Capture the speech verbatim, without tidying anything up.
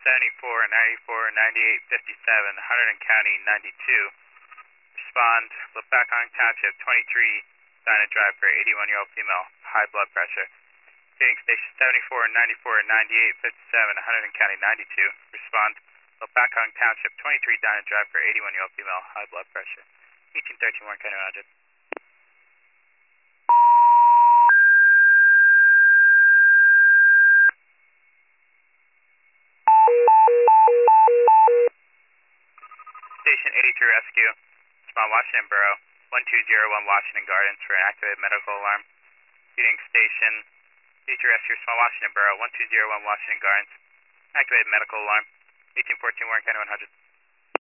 seventy-four, ninety-four, ninety-eight, fifty-seven, one hundred County ninety-two. Respond, Lopakong Township twenty-three, Dinah Drive for eighty-one-year-old female, high blood pressure. Feeding station seventy-four, ninety-four, ninety-eight, fifty-seven, one hundred County ninety-two. Respond, Lopakong Township twenty-three, Dinah Drive for eighty-one-year-old female, high blood pressure. eighteen thirteen, Warren County one hundred. Station eighty-three Rescue, respond Washington Borough, one two zero one Washington Gardens for an activated medical alarm. Feeding station eighty-three Rescue, respond Washington Borough, one two zero one Washington Gardens, activated medical alarm. eighteen fourteen Warren County one hundred.